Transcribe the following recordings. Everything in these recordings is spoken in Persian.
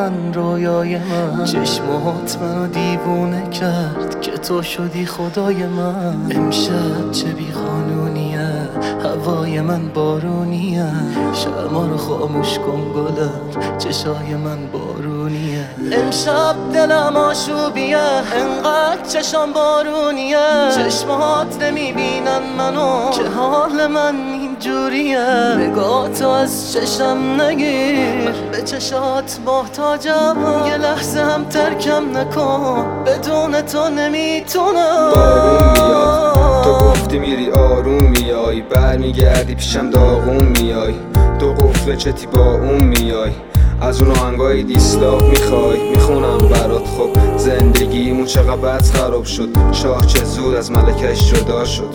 من رویای من، چشمات منو دیوونه کرد که تو شدی خدای من. امشب چه بی قانونیه، هوای من بارونیه، شرما رو خاموش کن گلم، چشای من بارونیه. امشب دلم آشوبیه، انقدر چشام بارونیه، چشمات نمیبینن منو که حال من اینجوریه. نگاهتو از چشم نگیر، به چشات محتاجم، یه لحظه هم ترکم نکن، بدون تو نمیتونم. بارون میاد، تو گفتی میری آروم میای، برمیگردی پیشم داغون میای، تو قفل چتی با اون میای، از اون آهنگای دیسلاک میخوای میخونم برات. خب زندگیمون چقدر بد خراب شد، شاه چه زود از ملکش جدا شد.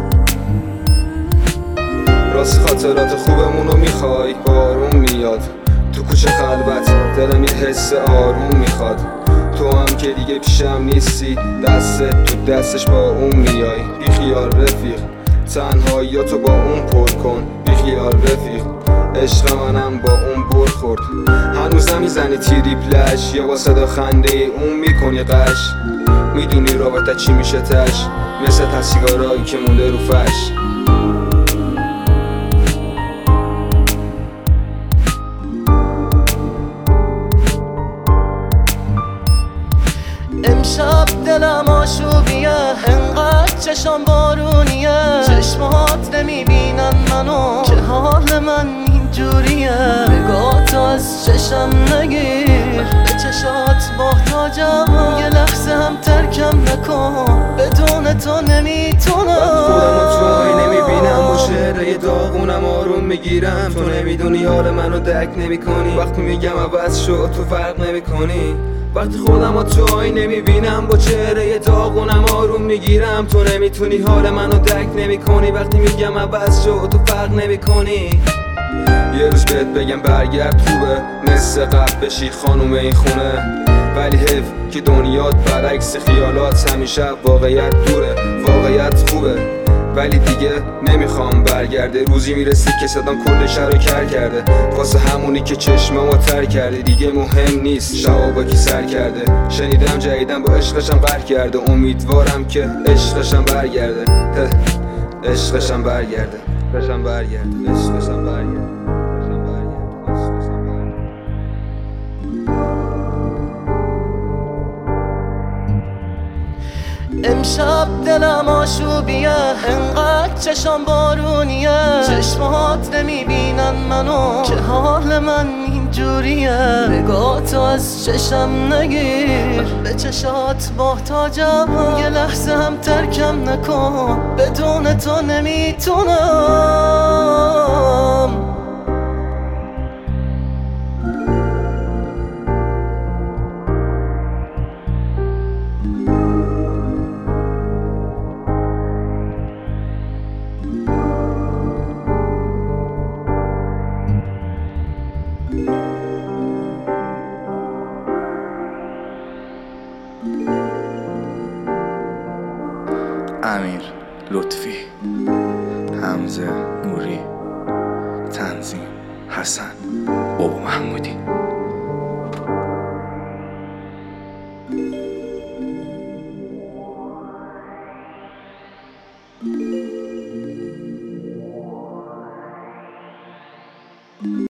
راست خاطرات خوبمونو میخوای، بارون میاد تو کوچه خلوت، دلم یه حس آروم میخواد. تو هم که دیگه پیشم نیستی، دستت تو دستش با اون میای. بیخیال رفیق، تنهاییاتو با اون پر کن. بیخیال رفیق، عشق منم با اون بر خورد. هنوزم میزنی تریپلش، یا با صدا خنده اون میکنی قش. میدونی رابطه چی میشه تش، مثل سیگارایی که مونده رو فش. امشب دلم آشوبیه، انقدر چشام بارونیه، چشمات نمیبینن منو که حال من اینجوریه. نگاهتو از چشم نگیر، به چشات محتاجم، یه لحظه هم ترکم نکن، بدون تو نمیتونم. خودمو تو آینه نمیبینم، با چهره داغونم آروم میگیرم. تو نمیدونی حال منو درک نمیکنی، وقتی میگم عوض شد تو فرق نمیکنی. وقتی خودمو تو آینه میبینم، با چهره داغونم آروم میگیرم. تو نمیتونی حال منو درک نمیکنی، وقتی میگم عوض شد تو فرق نمیکنی. یه روز بهت بگم برگرد خوبه، مثل قبل بشی خانوم این خونه. ولی حیف که دنیات برعکس خیالات، همیشه واقعیت دوره. واقعیت خوبه ولی دیگه نمیخوام برگرده. روزی میرسی که صدام کل شهر رو کر کرده، واسه همونی که چشممو تر کرده. دیگه مهم نیست شبا با کی سر کرده، شنیدم جدیدم با عشقشم قهر کرده. امیدوارم که عشقشم برگرده، عشقشم برگرده، عشقشم برگرده، عشقشم برگرده. امشب دلم آشوبیه، انقدر چشام بارونیه، چشمات نمیبینن منو که حال من اینجوریه. نگاهتو از چشم نگیر، به چشات محتاجم، یه لحظه هم ترکم نکن، بدون تو نمیتونم. امیر لطفی، حمزه نوری، تنظیم حسن بابا محمودی.